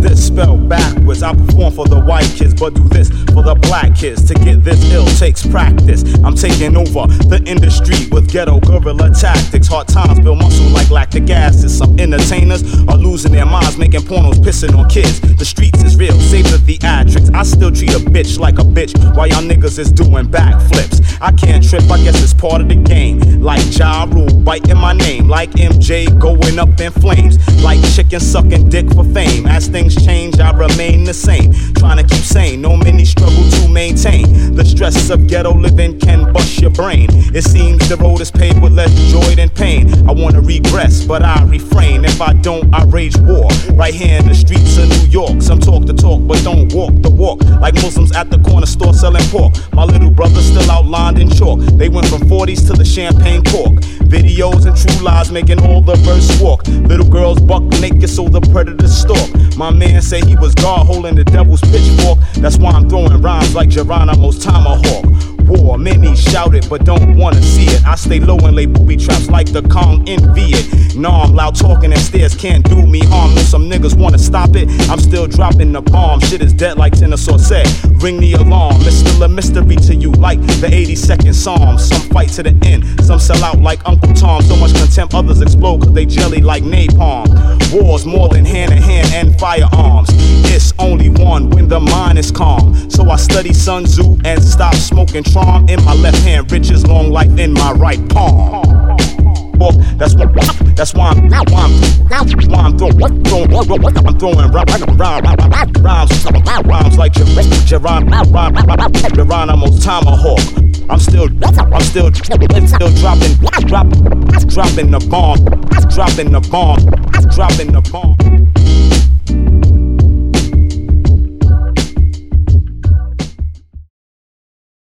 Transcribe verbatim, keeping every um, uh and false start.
this spelled backwards? I perform for the white kids, but do this for the black kids. To get this ill takes practice. I'm taking over the industry with ghetto guerrilla tactics. Hard times build muscle like lactic acid. Some entertainers are losing their minds, making pornos, pissing on kids. The streets is real, save the theatrics. I still treat a bitch like a bitch, while y'all niggas is doing backflips. I can't trip, I guess it's part of the game. Like Ja Rule, biting my name. Like M J, going up in flames. Like chicken sucking dick for fame. As things change, I remain the same. Trying to keep sane, no many struggle to maintain. The stress of ghetto living can bust your brain. It seems the road is paved with less joy than pain. I wanna regress, but I refrain. If I don't, I rage war. Right here in the streets of New York. Some talk the talk, but don't walk the walk. Like Muslims at the corner store selling pork. My little brother's still outlined in chalk. They went from forties to the champagne cork. Videos and true lies making all the verse walk. Little girls buck naked so the predators stalk. My man say he was God holding the devil's pitchfork. That's why I'm throwing rhymes like Geronimo's tomahawk. War, many shout it but don't wanna see it. I stay low and lay booby traps like the Kong in Viet. No, I'm loud talking and stairs can't do me harm. Know some niggas wanna stop it, I'm still dropping the bomb. Shit is dead like Tennessee said. Ring the alarm, it's still a mystery to you like the eighty-second Psalm. Some fight to the end, some sell out like Uncle Tom. So much contempt, others explode cause they jelly like napalm. War's more than hand in hand and firearms. It's only one when the mind is calm. So I study Sun Tzu and stop smoking Tron in my left hand, riches long life in my right palm. That's what. That's why I'm. Why I'm. Why I'm throwing. throwing I'm throwing rhymes. Rhymes like Geronimo's tomahawk. I'm still. I'm still. Still dropping. Drop. Dropping the bomb. Dropping the bomb. Dropping the bomb.